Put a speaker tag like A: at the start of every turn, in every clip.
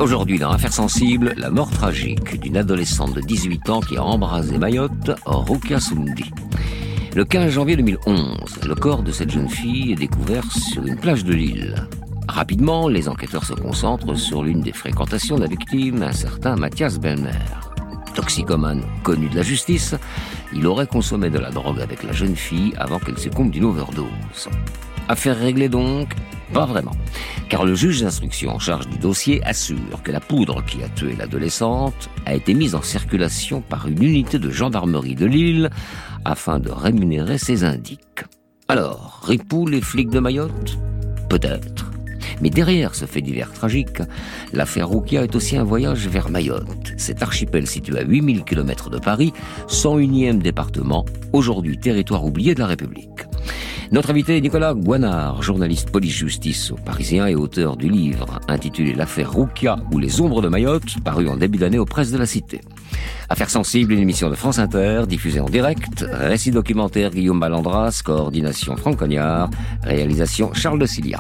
A: Aujourd'hui, dans Affaires sensibles, la mort tragique d'une adolescente de 18 ans qui a embrasé Mayotte, Rukia Sundi. Le 15 janvier 2011, le corps de cette jeune fille est découvert sur une plage de l'île. Rapidement, les enquêteurs se concentrent sur l'une des fréquentations de la victime, un certain Mathias Bellmer. Toxicomane connu de la justice, il aurait consommé de la drogue avec la jeune fille avant qu'elle succombe d'une overdose. Affaire réglée donc? Pas vraiment, car le juge d'instruction en charge du dossier assure que la poudre qui a tué l'adolescente a été mise en circulation par une unité de gendarmerie de l'île afin de rémunérer ses indices. Alors, ripoux les flics de Mayotte? Peut-être. Mais derrière ce fait divers tragique, l'affaire Rukia est aussi un voyage vers Mayotte. Cet archipel situé à 8000 km de Paris, 101e département, aujourd'hui territoire oublié de la République. Notre invité est Nicolas Gouanard, journaliste police-justice au Parisien et auteur du livre intitulé L'affaire Rukia ou les ombres de Mayotte, paru en début d'année aux presses de la Cité. Affaires sensibles, une émission de France Inter, diffusée en direct, récit documentaire Guillaume Ballandras, coordination Franck Cognard, réalisation Charles de Cilia.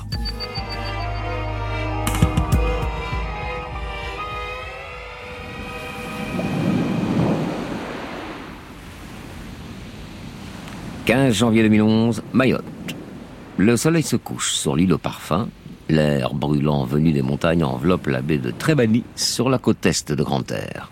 A: « 15 janvier 2011, Mayotte. Le soleil se couche sur l'île au parfum. L'air brûlant venu des montagnes enveloppe la baie de Trébani sur la côte est de Grande-Terre.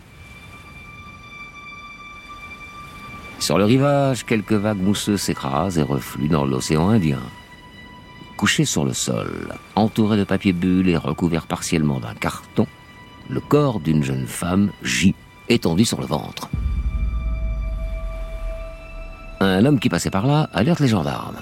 A: Sur le rivage, quelques vagues mousseuses s'écrasent et refluent dans l'océan Indien. Couché sur le sol, entouré de papier bulle et recouvert partiellement d'un carton, le corps d'une jeune femme gît, étendu sur le ventre. Un homme qui passait par là alerte les gendarmes.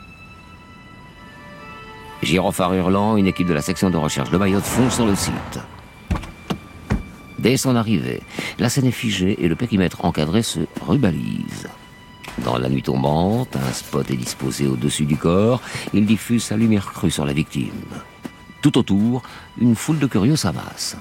A: Gyrophare hurlant, une équipe de la section de recherche de Mayotte fonce sur le site. Dès son arrivée, la scène est figée et le périmètre encadré se rubalise. Dans la nuit tombante, un spot est disposé au-dessus du corps. Il diffuse sa lumière crue sur la victime. Tout autour, une foule de curieux s'amasse.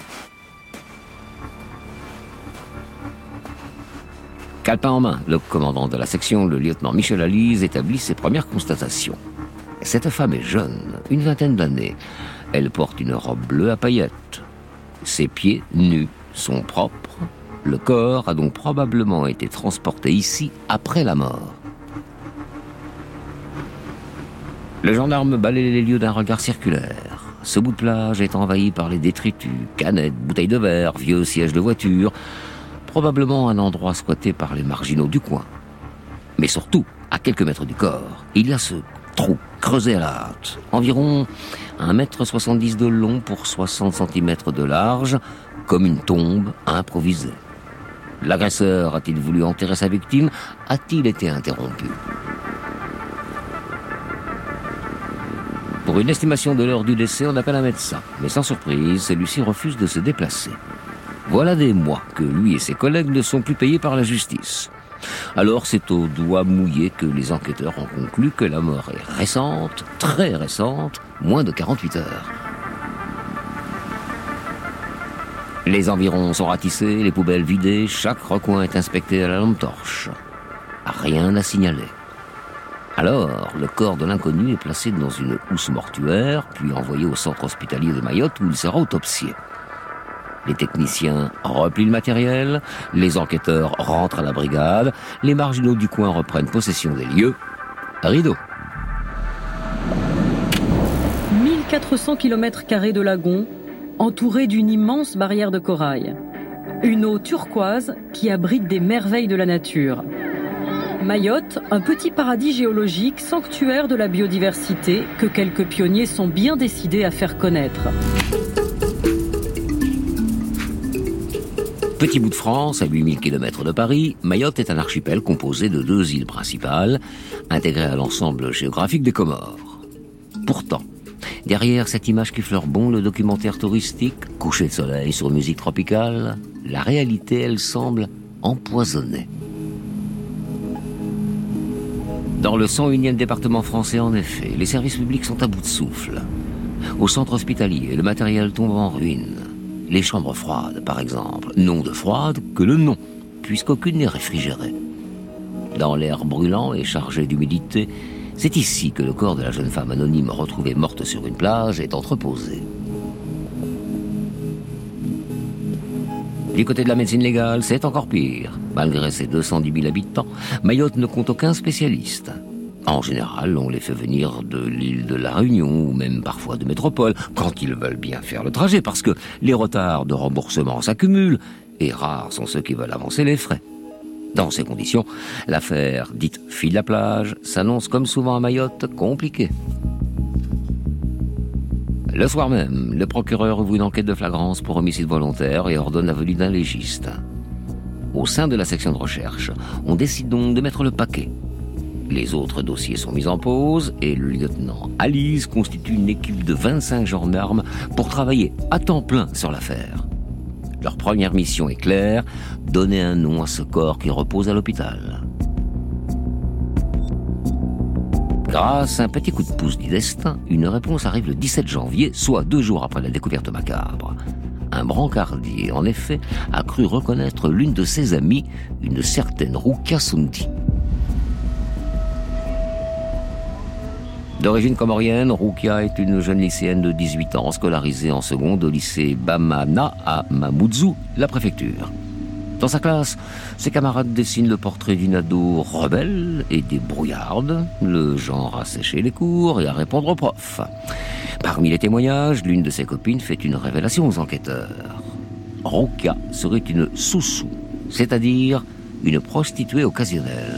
A: Calepin en main, le commandant de la section, le lieutenant Michel Alise, établit ses premières constatations. Cette femme est jeune, une vingtaine d'années. Elle porte une robe bleue à paillettes. Ses pieds, nus, sont propres. Le corps a donc probablement été transporté ici après la mort. Le gendarme balaye les lieux d'un regard circulaire. Ce bout de plage est envahi par les détritus, canettes, bouteilles de verre, vieux sièges de voiture, probablement un endroit squatté par les marginaux du coin. Mais surtout, à quelques mètres du corps, il y a ce trou creusé à la hâte, environ 1,70 m de long pour 60 cm de large, comme une tombe improvisée. L'agresseur a-t-il voulu enterrer sa victime? A-t-il été interrompu? Pour une estimation de l'heure du décès, on appelle un médecin. Mais sans surprise, celui-ci refuse de se déplacer. Voilà des mois que lui et ses collègues ne sont plus payés par la justice. Alors c'est au doigt mouillé que les enquêteurs ont conclu que la mort est récente, très récente, moins de 48 heures. Les environs sont ratissés, les poubelles vidées, chaque recoin est inspecté à la lampe torche. Rien à signaler. Alors, le corps de l'inconnu est placé dans une housse mortuaire, puis envoyé au centre hospitalier de Mayotte où il sera autopsié. Les techniciens replient le matériel, les enquêteurs rentrent à la brigade, les marginaux du coin reprennent possession des lieux. Rideau.
B: 1400 km² de lagon, entouré d'une immense barrière de corail. Une eau turquoise qui abrite des merveilles de la nature. Mayotte, un petit paradis géologique, sanctuaire de la biodiversité que quelques pionniers sont bien décidés à faire connaître.
A: Petit bout de France, à 8000 km de Paris, Mayotte est un archipel composé de 2 îles principales, intégrées à l'ensemble géographique des Comores. Pourtant, derrière cette image qui fleure bon le documentaire touristique, coucher de soleil sur musique tropicale, la réalité, elle, semble empoisonnée. Dans le 101e département français, en effet, les services publics sont à bout de souffle. Au centre hospitalier, le matériel tombe en ruine. Les chambres froides, par exemple, n'ont de froide que le nom, puisqu'aucune n'est réfrigérée. Dans l'air brûlant et chargé d'humidité, c'est ici que le corps de la jeune femme anonyme retrouvée morte sur une plage est entreposé. Du côté de la médecine légale, c'est encore pire. Malgré ses 210 000 habitants, Mayotte ne compte aucun spécialiste. En général, on les fait venir de l'île de la Réunion ou même parfois de métropole, quand ils veulent bien faire le trajet, parce que les retards de remboursement s'accumulent et rares sont ceux qui veulent avancer les frais. Dans ces conditions, l'affaire dite fille de la plage s'annonce comme souvent à Mayotte compliquée. Le soir même, le procureur ouvre une enquête de flagrance pour homicide volontaire et ordonne la venue d'un légiste. Au sein de la section de recherche, on décide donc de mettre le paquet. Les autres dossiers sont mis en pause et le lieutenant Alice constitue une équipe de 25 gendarmes pour travailler à temps plein sur l'affaire. Leur première mission est claire, donner un nom à ce corps qui repose à l'hôpital. Grâce à un petit coup de pouce du destin, une réponse arrive le 17 janvier, soit 2 jours après la découverte macabre. Un brancardier, en effet, a cru reconnaître l'une de ses amies, une certaine Roukia Sundi. D'origine comorienne, Roukia est une jeune lycéenne de 18 ans, scolarisée en seconde au lycée Bamana à Mamoudzou, la préfecture. Dans sa classe, ses camarades dessinent le portrait d'une ado rebelle et débrouillarde, le genre à sécher les cours et à répondre aux profs. Parmi les témoignages, l'une de ses copines fait une révélation aux enquêteurs. Roukia serait une soussou, c'est-à-dire une prostituée occasionnelle.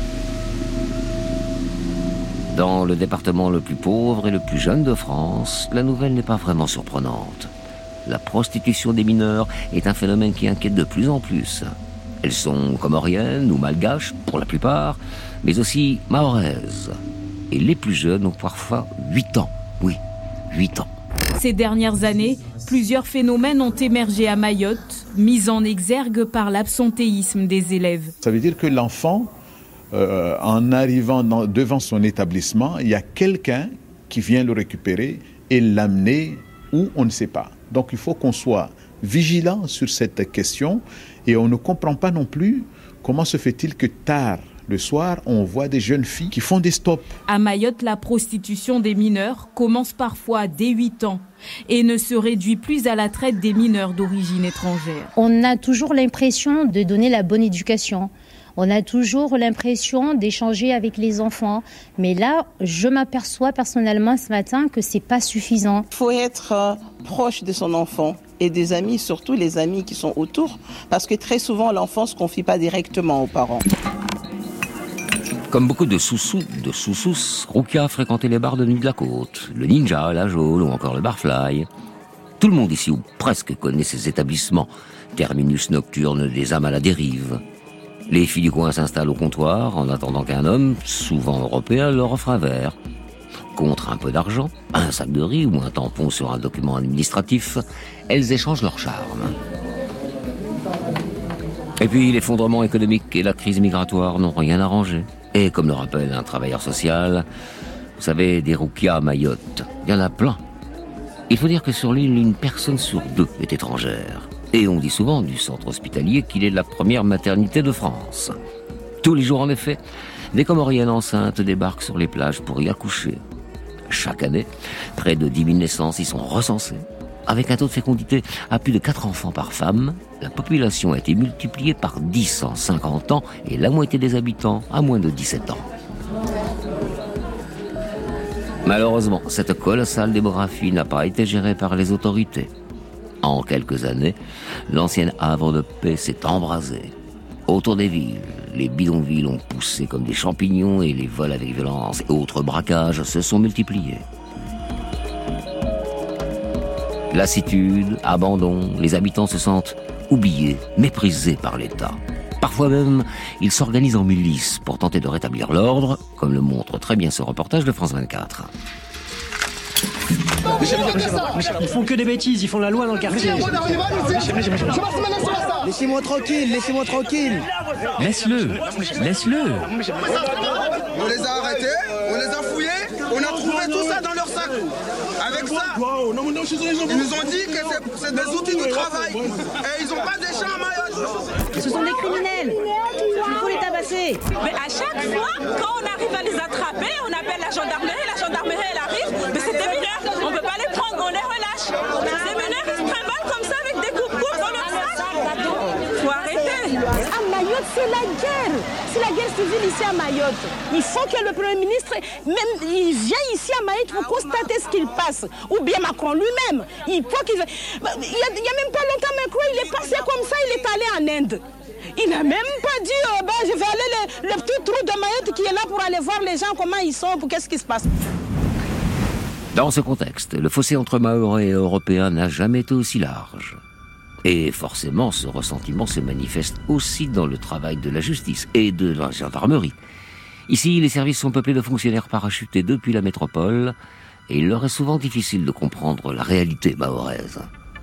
A: Dans le département le plus pauvre et le plus jeune de France, la nouvelle n'est pas vraiment surprenante. La prostitution des mineurs est un phénomène qui inquiète de plus en plus. Elles sont comoriennes ou malgaches, pour la plupart, mais aussi mahoraises. Et les plus jeunes ont parfois 8 ans. Oui, 8 ans.
C: Ces dernières années, plusieurs phénomènes ont émergé à Mayotte, mis en exergue par l'absentéisme des élèves.
D: Ça veut dire que l'enfant, en arrivant devant son établissement, il y a quelqu'un qui vient le récupérer et l'amener où on ne sait pas. Donc il faut qu'on soit vigilant sur cette question et on ne comprend pas non plus comment se fait-il que tard le soir, on voit des jeunes filles qui font des stops.
C: À Mayotte, la prostitution des mineurs commence parfois dès 8 ans et ne se réduit plus à la traite des mineurs d'origine étrangère.
E: On a toujours l'impression de donner la bonne éducation. On a toujours l'impression d'échanger avec les enfants. Mais là, je m'aperçois personnellement ce matin que c'est pas suffisant.
F: Il faut être proche de son enfant et des amis, surtout les amis qui sont autour, parce que très souvent, l'enfant ne se confie pas directement aux parents.
A: Comme beaucoup de sous-sous, Roukia fréquentait les bars de nuit de la côte, le Ninja, la Geôle ou encore le Barfly. Tout le monde ici, ou presque, connaît ces établissements, terminus nocturnes des âmes à la dérive. Les filles du coin s'installent au comptoir en attendant qu'un homme, souvent européen, leur offre un verre. Contre un peu d'argent, un sac de riz ou un tampon sur un document administratif, elles échangent leur charme. Et puis l'effondrement économique et la crise migratoire n'ont rien arrangé. Et comme le rappelle un travailleur social, vous savez, des Roukia à Mayotte, il y en a plein. Il faut dire que sur l'île, 1 personne sur 2 est étrangère. Et on dit souvent du centre hospitalier qu'il est la première maternité de France. Tous les jours, en effet, des Comoriennes enceintes débarquent sur les plages pour y accoucher. Chaque année, près de 10 000 naissances y sont recensées. Avec un taux de fécondité à plus de 4 enfants par femme, la population a été multipliée par 10 en 50 ans et la moitié des habitants à moins de 17 ans. Malheureusement, cette colossale démographie n'a pas été gérée par les autorités. En quelques années, l'ancienne havre de paix s'est embrasée. Autour des villes, les bidonvilles ont poussé comme des champignons et les vols avec violence et autres braquages se sont multipliés. Lassitude, abandon, les habitants se sentent oubliés, méprisés par l'État. Parfois même, ils s'organisent en milices pour tenter de rétablir l'ordre, comme le montre très bien ce reportage de France 24.
G: Ils font que des bêtises, ils font la loi dans le quartier.
H: Laissez-moi tranquille.
G: Laisse-le.
H: On les a arrêtés, on les a fouillés, on a trouvé tout ça dans leur sac. Avec ça, ils nous ont dit que c'est des outils de travail. Et ils n'ont pas des champs à Mayotte.
I: Ce sont des criminels. Il faut les tabasser.
J: Mais à chaque fois, quand on arrive à les attraper, on appelle la gendarmerie elle arrive. Mais c'est des mineurs, on ne peut pas les prendre, on les relâche. Ces mineurs, ils se trimballent comme ça avec des coupes dans leur sac.
K: c'est la guerre civile ici à Mayotte. Il faut que le Premier ministre, même, il vienne ici à Mayotte pour constater ce qu'il passe. Ou bien Macron lui-même. Il faut qu'il... Il n'y a même pas longtemps, Macron, il est passé comme ça, il est allé en Inde. Il n'a même pas dit, je vais aller le petit trou de Mayotte qui est là pour aller voir les gens, comment ils sont, pour qu'est-ce qui se passe.
A: Dans ce contexte, le fossé entre Mahorais et Européens n'a jamais été aussi large. Et forcément, ce ressentiment se manifeste aussi dans le travail de la justice et de la gendarmerie. Ici, les services sont peuplés de fonctionnaires parachutés depuis la métropole, et il leur est souvent difficile de comprendre la réalité mahoraise.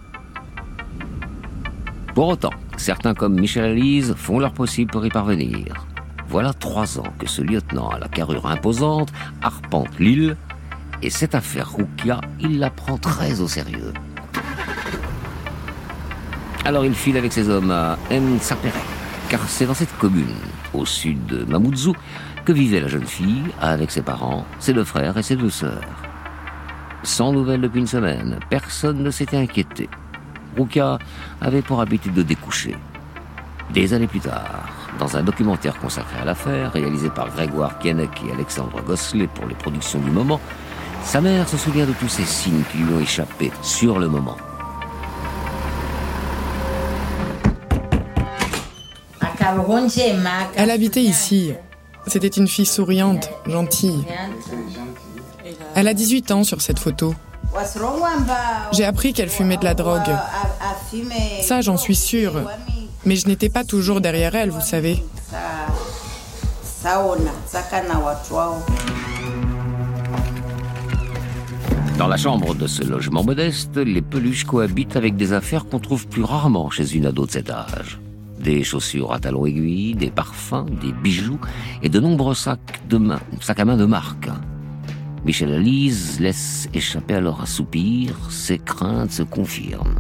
A: Pour autant, certains comme Michel Alise font leur possible pour y parvenir. Voilà 3 ans que ce lieutenant à la carrure imposante arpente l'île, et cette affaire Roukia, il la prend très au sérieux. Alors il file avec ses hommes à N'Sapere, car c'est dans cette commune, au sud de Mamoudzou, que vivait la jeune fille avec ses parents, ses 2 frères et ses 2 sœurs. Sans nouvelles depuis une semaine, personne ne s'était inquiété. Roukia avait pour habitude de découcher. Des années plus tard, dans un documentaire consacré à l'affaire, réalisé par Grégoire Kienek et Alexandre Gosselet pour les productions du moment, sa mère se souvient de tous ces signes qui lui ont échappé sur le moment.
L: Elle habitait ici. C'était une fille souriante, gentille. Elle a 18 ans sur cette photo. J'ai appris qu'elle fumait de la drogue. Ça, j'en suis sûre. Mais je n'étais pas toujours derrière elle, vous savez.
A: Dans la chambre de ce logement modeste, les peluches cohabitent avec des affaires qu'on trouve plus rarement chez une ado de cet âge. Des chaussures à talons aiguilles, des parfums, des bijoux et de nombreux sacs à main de marque. Michel Alise laisse échapper alors un soupir, ses craintes se confirment.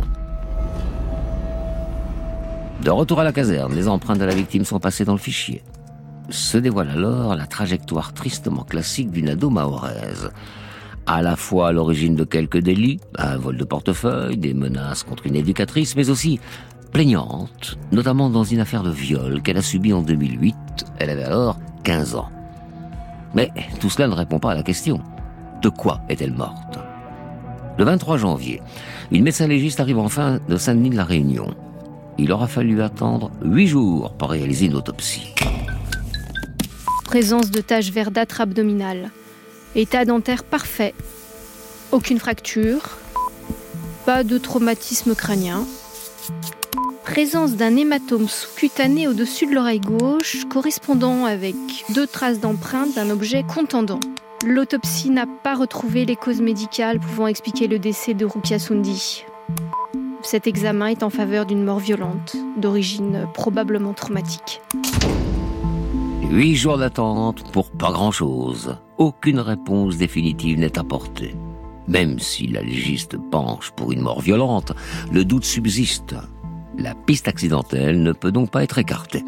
A: De retour à la caserne, les empreintes de la victime sont passées dans le fichier. Se dévoile alors la trajectoire tristement classique d'une ado mahoraise. À la fois à l'origine de quelques délits, un vol de portefeuille, des menaces contre une éducatrice, mais aussi plaignante, notamment dans une affaire de viol qu'elle a subie en 2008. Elle avait alors 15 ans. Mais tout cela ne répond pas à la question. De quoi est-elle morte ? Le 23 janvier, une médecin légiste arrive enfin de Saint-Denis de la Réunion. Il aura fallu attendre 8 jours pour réaliser une autopsie.
M: Présence de taches verdâtres abdominales. État dentaire parfait. Aucune fracture. Pas de traumatisme crânien. Présence d'un hématome sous-cutané au-dessus de l'oreille gauche, correspondant avec 2 traces d'empreinte d'un objet contendant. L'autopsie n'a pas retrouvé les causes médicales pouvant expliquer le décès de Roukia Soundi. Cet examen est en faveur d'une mort violente, d'origine probablement traumatique.
A: 8 jours d'attente pour pas grand-chose. Aucune réponse définitive n'est apportée. Même si la légiste penche pour une mort violente, le doute subsiste. La piste accidentelle ne peut donc pas être écartée.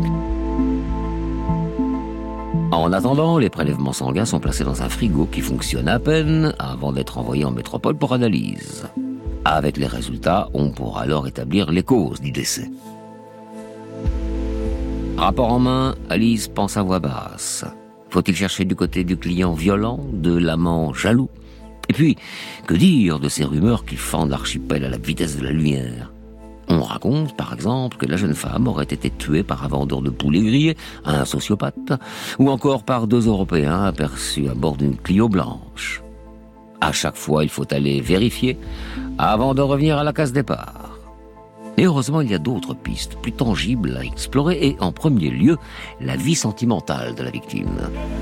A: En attendant, les prélèvements sanguins sont placés dans un frigo qui fonctionne à peine avant d'être envoyés en métropole pour analyse. Avec les résultats, on pourra alors établir les causes du décès. Rapport en main, Alise pense à voix basse. Faut-il chercher du côté du client violent, de l'amant jaloux ? Et puis, que dire de ces rumeurs qui fendent l'archipel à la vitesse de la lumière ? On raconte, par exemple, que la jeune femme aurait été tuée par un vendeur de poulet grillé, un sociopathe, ou encore par 2 Européens aperçus à bord d'une Clio blanche. À chaque fois, il faut aller vérifier avant de revenir à la case départ. Et heureusement, il y a d'autres pistes plus tangibles à explorer et, en premier lieu, la vie sentimentale de la victime.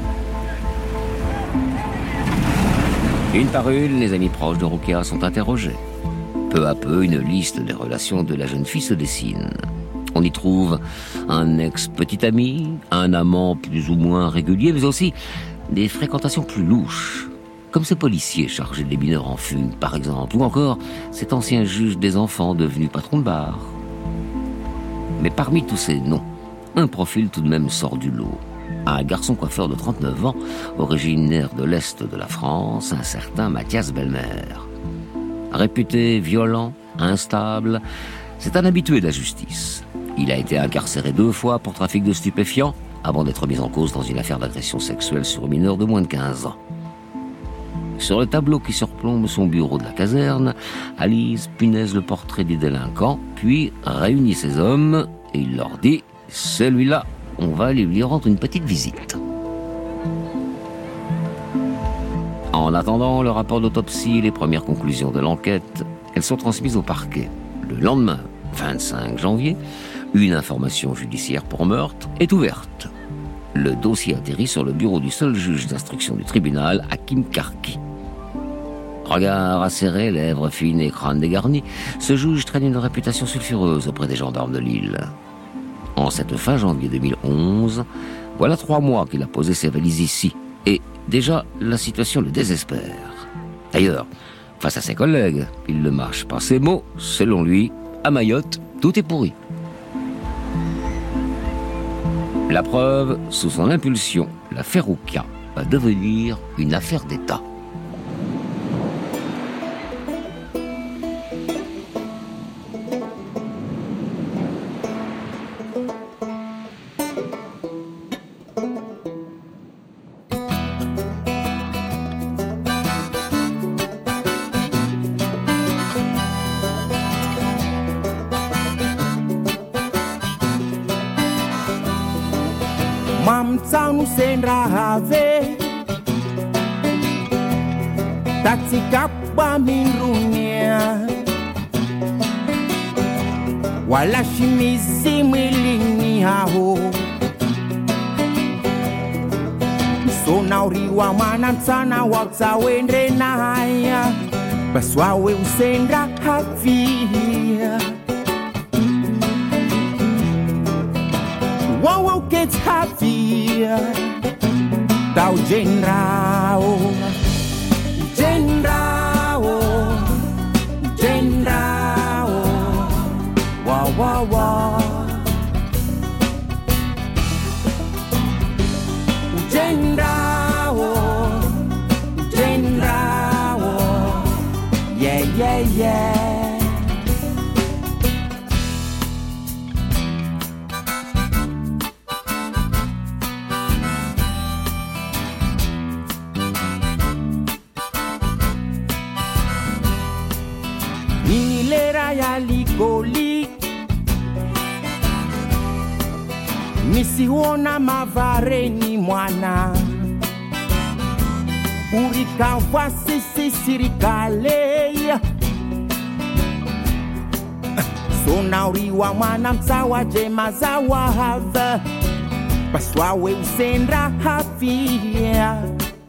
A: Une par une, les amis proches de Roukia sont interrogés. Peu à peu, une liste des relations de la jeune fille se dessine. On y trouve un ex-petit ami, un amant plus ou moins régulier, mais aussi des fréquentations plus louches, comme ce policier chargé des mineurs en fugue, par exemple, ou encore cet ancien juge des enfants devenu patron de bar. Mais parmi tous ces noms, un profil tout de même sort du lot. Un garçon coiffeur de 39 ans, originaire de l'Est de la France, un certain Mathias Belmer. Réputé violent, instable, c'est un habitué de la justice. Il a été incarcéré 2 fois pour trafic de stupéfiants, avant d'être mis en cause dans une affaire d'agression sexuelle sur mineur de moins de 15 ans. Sur le tableau qui surplombe son bureau de la caserne, Alice punaise le portrait des délinquants, puis réunit ses hommes et il leur dit « Celui-là, on va aller lui rendre une petite visite. » En attendant le rapport d'autopsie et les premières conclusions de l'enquête, elles sont transmises au parquet. Le lendemain, 25 janvier, une information judiciaire pour meurtre est ouverte. Le dossier atterrit sur le bureau du seul juge d'instruction du tribunal, Hakim Karki. Regard acéré, lèvres fines et crâne dégarni, ce juge traîne une réputation sulfureuse auprès des gendarmes de Lille. En cette fin janvier 2011, voilà 3 mois qu'il a posé ses valises ici. Et déjà, la situation le désespère. D'ailleurs, face à ses collègues, il ne mâche pas ses mots. Selon lui, à Mayotte, tout est pourri. La preuve, sous son impulsion, l'affaire Roukia va devenir une affaire d'État.
N: Mamtsanu sendrahave tatsikapa minrunia wala shimizi mwilini hao sonauriwa mwana mtsana watsawendre naya baswawe usendra havia Wow, get happy. Tau generao, generao, generao. Wow, wow, wow. Generao, generao. Yeah, yeah, yeah. Ligoli nisiona mavareni mwana urikava sisi sirikale sonauriwa mwana mtsawa jema za wahava baswawe usendra hafia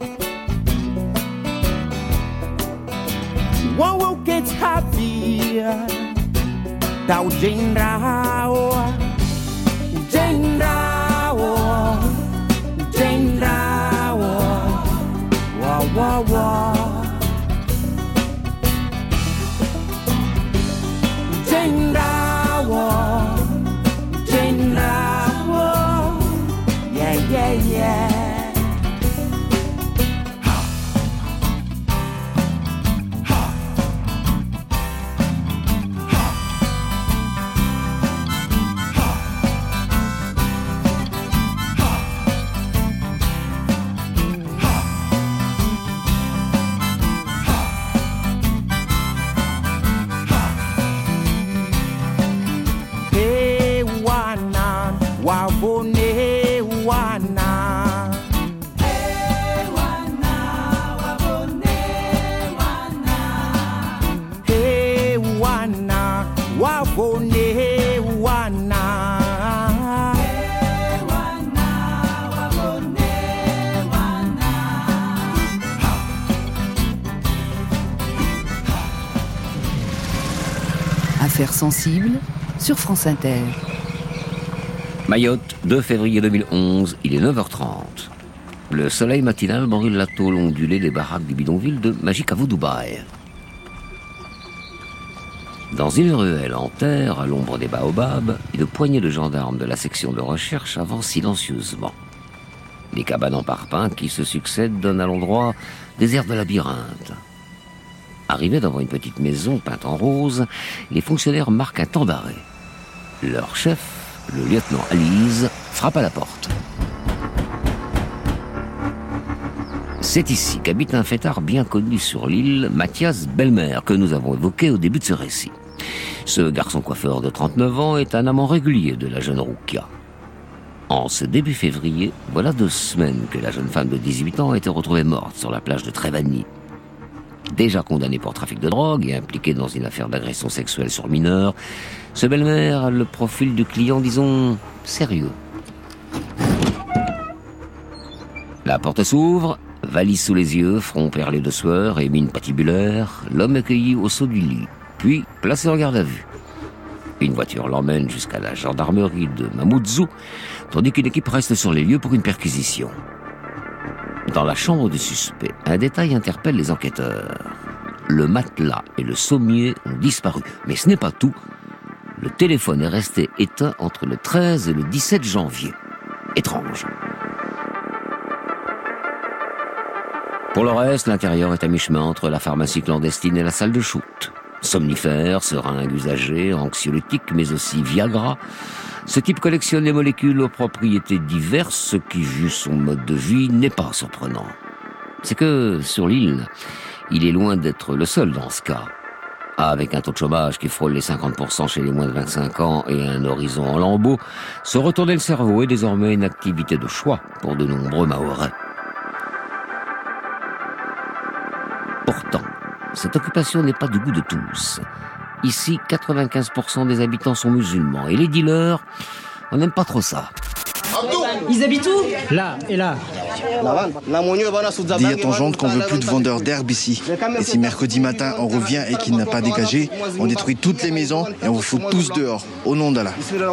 N: Wow, get happy. Tau generao, generao, generao. Wow, wow, wow. Generao, generao. Yeah, yeah, yeah.
O: Affaires sensibles sur France Inter.
A: Mayotte, 2 février 2011, il est 9h30. Le soleil matinal brûle la tôle ondulée des baraques du bidonville de Majicavo Dubaï. Dans une ruelle en terre, à l'ombre des baobabs, une poignée de gendarmes de la section de recherche avancent silencieusement. Les cabanes en parpaing qui se succèdent donnent à l'endroit des airs de labyrinthe. Arrivés devant une petite maison peinte en rose, les fonctionnaires marquent un temps d'arrêt. Leur chef le lieutenant Alise frappe à la porte. C'est ici qu'habite un fêtard bien connu sur l'île, Mathias Belmer, que nous avons évoqué au début de ce récit. Ce garçon coiffeur de 39 ans est un amant régulier de la jeune Roukia. En ce début février, voilà 2 semaines que la jeune femme de 18 ans a été retrouvée morte sur la plage de Trevani. Déjà condamné pour trafic de drogue et impliqué dans une affaire d'agression sexuelle sur mineur, ce Belmer a le profil du client, disons, sérieux. La porte s'ouvre, valise sous les yeux, front perlé de sueur et mine patibulaire, l'homme est cueilli au saut du lit, puis placé en garde à vue. Une voiture l'emmène jusqu'à la gendarmerie de Mamoudzou, tandis qu'une équipe reste sur les lieux pour une perquisition. Dans la chambre du suspect, un détail interpelle les enquêteurs. Le matelas et le sommier ont disparu. Mais ce n'est pas tout. Le téléphone est resté éteint entre le 13 et le 17 janvier. Étrange. Pour le reste, l'intérieur est à mi-chemin entre la pharmacie clandestine et la salle de shoot. Somnifères, seringues usagées, anxiolytiques, mais aussi Viagra. Ce type collectionne les molécules aux propriétés diverses, ce qui, vu son mode de vie, n'est pas surprenant. C'est que, sur l'île, il est loin d'être le seul dans ce cas. Avec un taux de chômage qui frôle les 50% chez les moins de 25 ans et un horizon en lambeaux, se retourner le cerveau est désormais une activité de choix pour de nombreux Mahorais. Pourtant, cette occupation n'est pas du goût de tous. Ici, 95% des habitants sont musulmans et les dealers, on n'aime pas trop ça.
I: Ils habitent où?
G: Là et là.
P: Dis à ton gendre qu'on veut plus de vendeurs d'herbe ici. Et si mercredi matin on revient et qu'il n'a pas dégagé, on détruit toutes les maisons et on vous fout tous dehors, au nom d'Allah.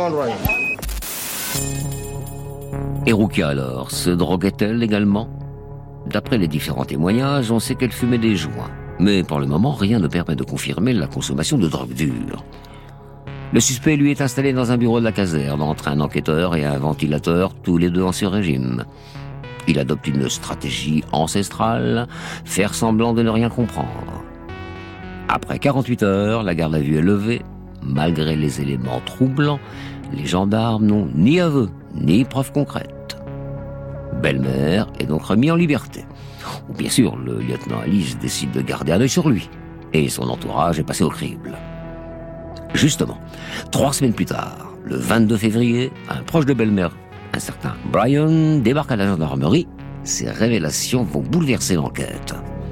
A: Et Roukia alors, se droguait-elle également? D'après les différents témoignages, on sait qu'elle fumait des joints. Mais pour le moment, rien ne permet de confirmer la consommation de drogue dure. Le suspect, lui, est installé dans un bureau de la caserne entre un enquêteur et un ventilateur, tous les deux en sur-régime. Il adopte une stratégie ancestrale, faire semblant de ne rien comprendre. Après 48 heures, la garde à vue est levée. Malgré les éléments troublants, les gendarmes n'ont ni aveu, ni preuve concrète. Belmer est donc remis en liberté. Ou bien sûr, le lieutenant Alice décide de garder un œil sur lui. Et son entourage est passé au crible. Justement, 3 semaines plus tard, le 22 février, un proche de Belmer, un certain Brian, débarque à la gendarmerie. Ces révélations vont bouleverser l'enquête.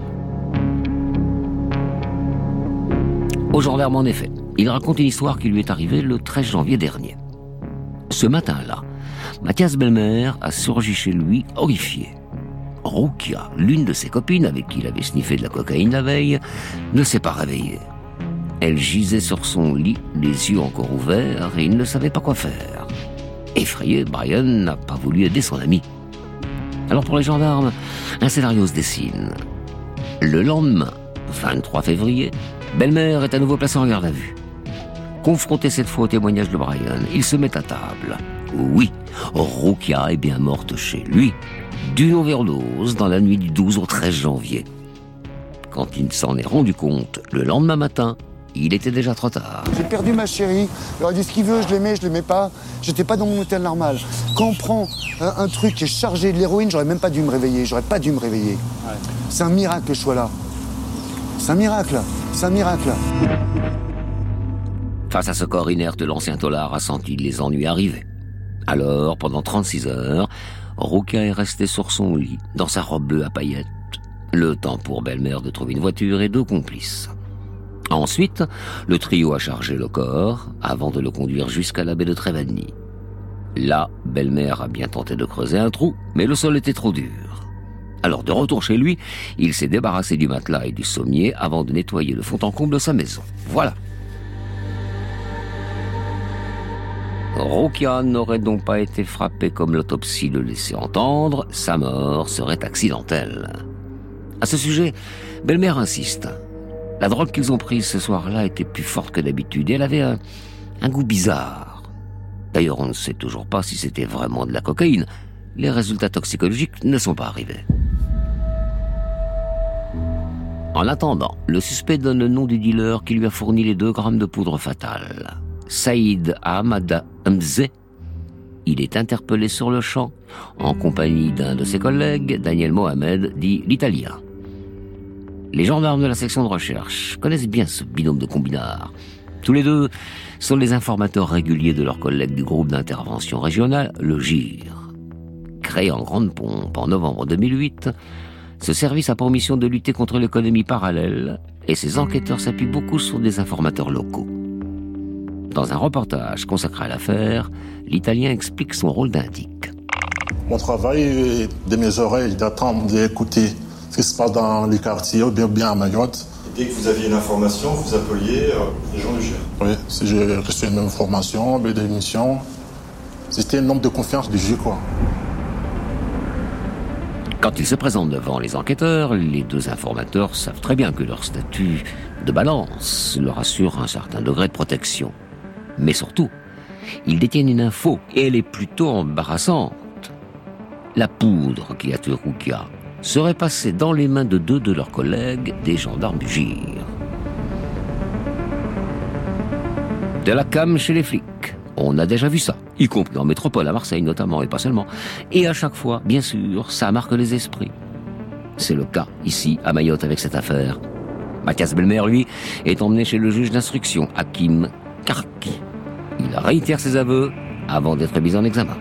A: Au gendarme, en effet, il raconte une histoire qui lui est arrivée le 13 janvier dernier. Ce matin-là, Mathias Belmer a surgi chez lui, horrifié. Roukia, l'une de ses copines avec qui il avait sniffé de la cocaïne la veille, ne s'est pas réveillée. Elle gisait sur son lit, les yeux encore ouverts, et il ne savait pas quoi faire. Effrayé, Brian n'a pas voulu aider son ami. Alors pour les gendarmes, un scénario se dessine. Le lendemain, 23 février, Belmer est à nouveau placé en garde à vue. Confronté cette fois au témoignage de Brian, il se met à table. Oui, Roukia est bien morte chez lui, d'une overdose dans la nuit du 12 au 13 janvier. Quand il s'en est rendu compte, le lendemain matin, il était déjà trop tard.
Q: J'ai perdu ma chérie, il aurait dit ce qu'il veut, je l'aimais pas, j'étais pas dans mon hôtel normal. Quand on prend un truc qui est chargé de l'héroïne, j'aurais même pas dû me réveiller, Ouais. C'est un miracle que je sois là. C'est un miracle.
A: Face à ce corps inerte, l'ancien tôlard a senti les ennuis arriver. Alors, pendant 36 heures, Roukia est resté sur son lit, dans sa robe bleue à paillettes. Le temps pour Belmer de trouver une voiture et 2 complices. Ensuite, le trio a chargé le corps, avant de le conduire jusqu'à la baie de Trevani. Là, Belmer a bien tenté de creuser un trou, mais le sol était trop dur. Alors, de retour chez lui, il s'est débarrassé du matelas et du sommier avant de nettoyer le fond en comble de sa maison. Voilà. Roukia n'aurait donc pas été frappé comme l'autopsie le laissait entendre, sa mort serait accidentelle. À ce sujet, Belmer insiste. La drogue qu'ils ont prise ce soir-là était plus forte que d'habitude et elle avait un goût bizarre. D'ailleurs, on ne sait toujours pas si c'était vraiment de la cocaïne. Les résultats toxicologiques ne sont pas arrivés. En attendant, le suspect donne le nom du dealer qui lui a fourni les 2 grammes de poudre fatale. Saïd Ahmad Hamzeh, Il est interpellé sur le champ, en compagnie d'un de ses collègues, Daniel Mohamed, dit l'Italien. Les gendarmes de la section de recherche connaissent bien ce binôme de combinards. Tous les deux sont les informateurs réguliers de leurs collègues du groupe d'intervention régional, le GIR. Créé en grande pompe en novembre 2008, ce service a pour mission de lutter contre l'économie parallèle et ses enquêteurs s'appuient beaucoup sur des informateurs locaux. Dans un reportage consacré à l'affaire, l'Italien explique son rôle d'indic.
R: Mon travail de mes oreilles d'attendre d'écouter ce qui se passe dans les quartiers ou bien à Mayotte.
S: Dès que vous aviez une information, vous appeliez les gens du GIR.
R: Oui, si j'ai reçu une information, des missions, c'était un homme de confiance du GIR, quoi.
A: Quand ils se présentent devant les enquêteurs, les deux informateurs savent très bien que leur statut de balance leur assure un certain degré de protection. Mais surtout, ils détiennent une info, et elle est plutôt embarrassante. La poudre qui a tué Roukia serait passée dans les mains de deux de leurs collègues, des gendarmes du GIR. De la cam chez les flics. On a déjà vu ça, y compris en métropole, à Marseille notamment, et pas seulement. Et à chaque fois, bien sûr, ça marque les esprits. C'est le cas ici, à Mayotte, avec cette affaire. Mathias Belmer, lui, est emmené chez le juge d'instruction, Hakim Karki. Il réitère ses aveux avant d'être mis en examen.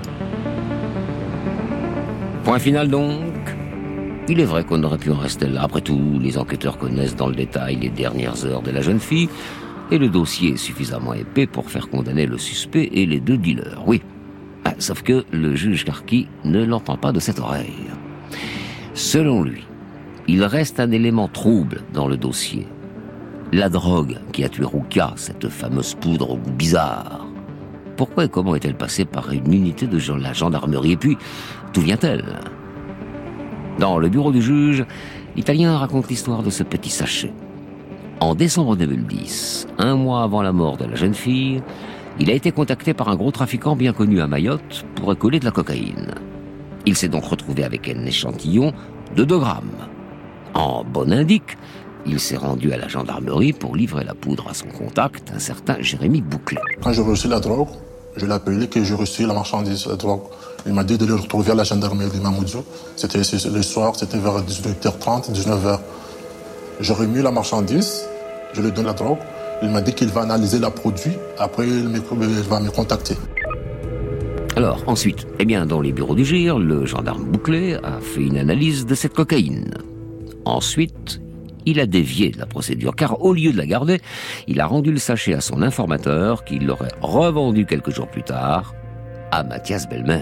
A: Point final donc. Il est vrai qu'on aurait pu en rester là. Après tout, les enquêteurs connaissent dans le détail les dernières heures de la jeune fille, et le dossier est suffisamment épais pour faire condamner le suspect et les deux dealers. Oui. Sauf que le juge Karki ne l'entend pas de cette oreille. Selon lui, il reste un élément trouble dans le dossier. La drogue qui a tué Roukia, cette fameuse poudre au goût bizarre. Pourquoi et comment est-elle passée par une unité de la gendarmerie? Et puis, d'où vient-elle? Dans le bureau du juge, l'Italien raconte l'histoire de ce petit sachet. En décembre 2010, un mois avant la mort de la jeune fille, il a été contacté par un gros trafiquant bien connu à Mayotte pour écoler de la cocaïne. Il s'est donc retrouvé avec un échantillon de 2 grammes. En bon indic, il s'est rendu à la gendarmerie pour livrer la poudre à son contact, un certain Jérémy Bouclet.
R: Quand j'ai reçu la drogue, je l'ai appelé que j'ai reçu la marchandise, la drogue. Il m'a dit de le retrouver à la gendarmerie de Mamoudzou. C'était le soir, c'était vers 18h30, 19h. J'ai remis la marchandise, je lui donne la drogue. Il m'a dit qu'il va analyser le produit, après il va me contacter.
A: Alors, ensuite, dans les bureaux du GIR, le gendarme Bouclet a fait une analyse de cette cocaïne. Ensuite, il a dévié de la procédure, car au lieu de la garder, il a rendu le sachet à son informateur, qui l'aurait revendu quelques jours plus tard à Mathias Belmer.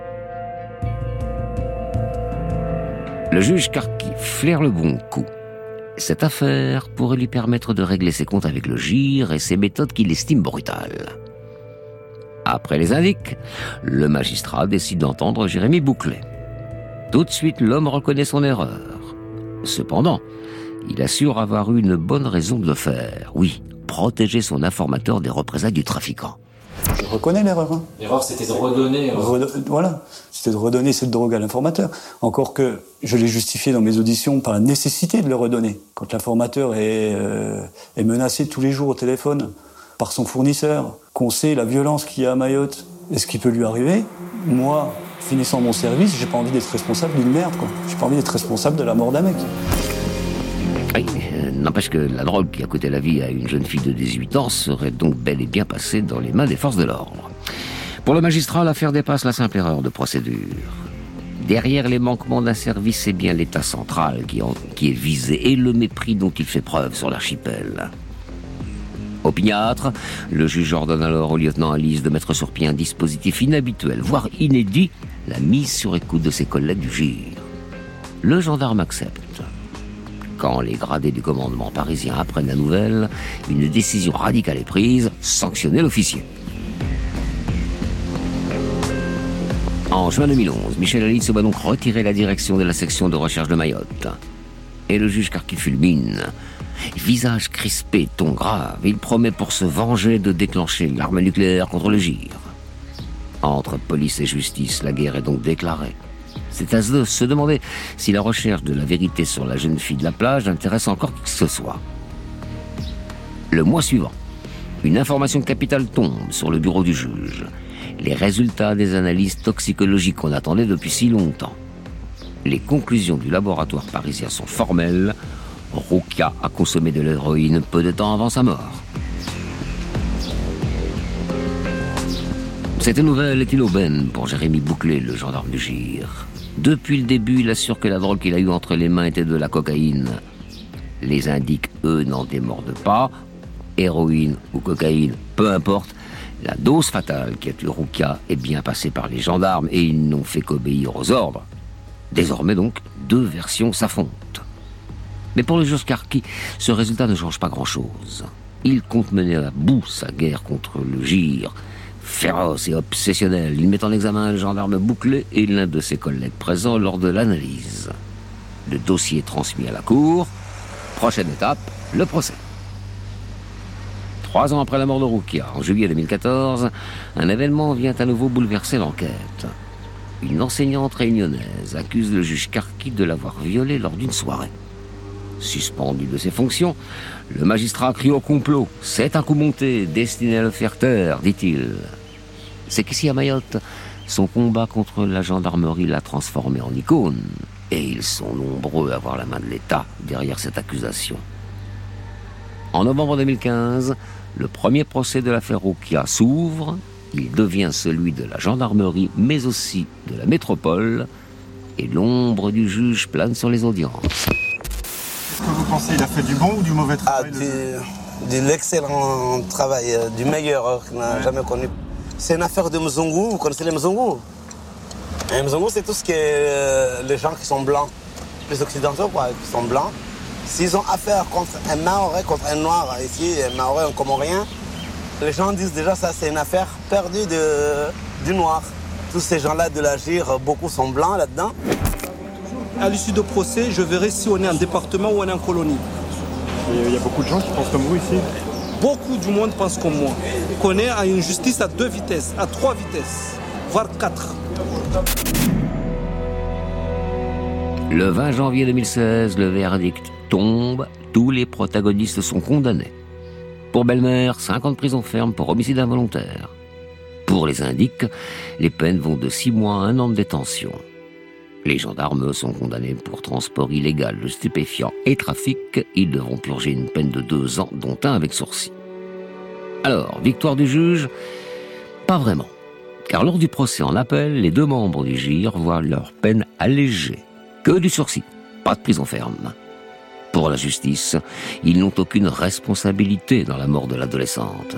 A: Le juge Karki flaire le bon coup. Cette affaire pourrait lui permettre de régler ses comptes avec le GIR et ses méthodes qu'il estime brutales. Après les indices, le magistrat décide d'entendre Jérémy Bouclet. Tout de suite, l'homme reconnaît son erreur. Cependant, il assure avoir eu une bonne raison de le faire. Oui, protéger son informateur des représailles du trafiquant.
Q: Je reconnais l'erreur.
S: L'erreur, c'était de redonner...
Q: Voilà, c'était de redonner cette drogue à l'informateur. Encore que je l'ai justifié dans mes auditions par la nécessité de le redonner. Quand l'informateur est menacé tous les jours au téléphone par son fournisseur, qu'on sait la violence qu'il y a à Mayotte et ce qui peut lui arriver, moi, finissant mon service, j'ai pas envie d'être responsable d'une merde, quoi. J'ai pas envie d'être responsable de la mort d'un mec.
A: Oui, n'empêche que la drogue qui a coûté la vie à une jeune fille de 18 ans serait donc bel et bien passée dans les mains des forces de l'ordre. Pour le magistrat, l'affaire dépasse la simple erreur de procédure. Derrière les manquements d'un service, c'est bien l'État central qui est visé et le mépris dont il fait preuve sur l'archipel. Opiniâtre, le juge ordonne alors au lieutenant Alice de mettre sur pied un dispositif inhabituel, voire inédit, la mise sur écoute de ses collègues du GIR. Le gendarme accepte. Quand les gradés du commandement parisien apprennent la nouvelle, une décision radicale est prise, sanctionner l'officier. En juin 2011, Michel Alice se voit donc retirer la direction de la section de recherche de Mayotte. Et le juge Karki fulmine. Visage crispé, ton grave, il promet pour se venger de déclencher l'arme nucléaire contre le GIR. Entre police et justice, la guerre est donc déclarée. C'est à se demander si la recherche de la vérité sur la jeune fille de la plage intéresse encore qui que ce soit. Le mois suivant, une information capitale tombe sur le bureau du juge. les résultats des analyses toxicologiques qu'on attendait depuis si longtemps. Les conclusions du laboratoire parisien sont formelles. Roukia a consommé de l'héroïne peu de temps avant sa mort. Cette nouvelle est une aubaine pour Jérémy Bouclé, le gendarme du GIR. Depuis le début, il assure que la drogue qu'il a eue entre les mains était de la cocaïne. Les indiques, eux, n'en démordent pas. Héroïne ou cocaïne, peu importe, la dose fatale qui a tué Roukia est bien passée par les gendarmes et ils n'ont fait qu'obéir aux ordres. Désormais donc, deux versions s'affrontent. Mais pour le juge Karki, ce résultat ne change pas grand-chose. Il compte mener à bout sa guerre contre le GIR. Féroce et obsessionnel, il met en examen le gendarme Bouclé et l'un de ses collègues présents lors de l'analyse. Le dossier est transmis à la cour. Prochaine étape, le procès. 3 ans après la mort de Roukia, en juillet 2014, un événement vient à nouveau bouleverser l'enquête. Une enseignante réunionnaise accuse le juge Karki de l'avoir violée lors d'une soirée. Suspendu de ses fonctions, le magistrat crie au complot. C'est un coup monté, destiné à le faire taire, dit-il. C'est qu'ici à Mayotte, son combat contre la gendarmerie l'a transformé en icône. Et ils sont nombreux à voir la main de l'État derrière cette accusation. En novembre 2015, le premier procès de l'affaire Roukia s'ouvre. Il devient celui de la gendarmerie, mais aussi de la métropole. Et l'ombre du juge plane sur les audiences.
T: Qu'est-ce que vous pensez? Il a fait du bon ou du mauvais travail?
U: De l'excellent travail, du meilleur qu'on n'a jamais connu. C'est une affaire de Mzungu. Vous connaissez les Mzungu? Les Mzungu, c'est tout ce qui est les gens qui sont blancs, les occidentaux quoi, qui sont blancs. S'ils ont affaire contre un Mahorais, contre un Noir, ici, un Mahorais, un Comorien, les gens disent déjà ça, c'est une affaire perdue du Noir. Tous ces gens-là de l'Agir, beaucoup sont blancs là-dedans.
T: À l'issue du procès, je verrai si on est en département ou on est en colonie. Il y a beaucoup de gens qui pensent comme vous ici? Beaucoup du monde pense comme moi. Qu'on est à une justice à 2 vitesses, à 3 vitesses, voire 4.
A: Le 20 janvier 2016, le verdict tombe. Tous les protagonistes sont condamnés. Pour Belmer, 5 ans de prison ferme pour homicide involontaire. Pour les indiques, les peines vont de 6 mois à 1 an de détention. Les gendarmes sont condamnés pour transport illégal de stupéfiants et trafic. Ils devront purger une peine de 2 ans, dont 1 avec sursis. Alors, victoire du juge? Pas vraiment. Car lors du procès en appel, les 2 membres du GIR voient leur peine allégée. Que du sursis, pas de prison ferme. Pour la justice, ils n'ont aucune responsabilité dans la mort de l'adolescente.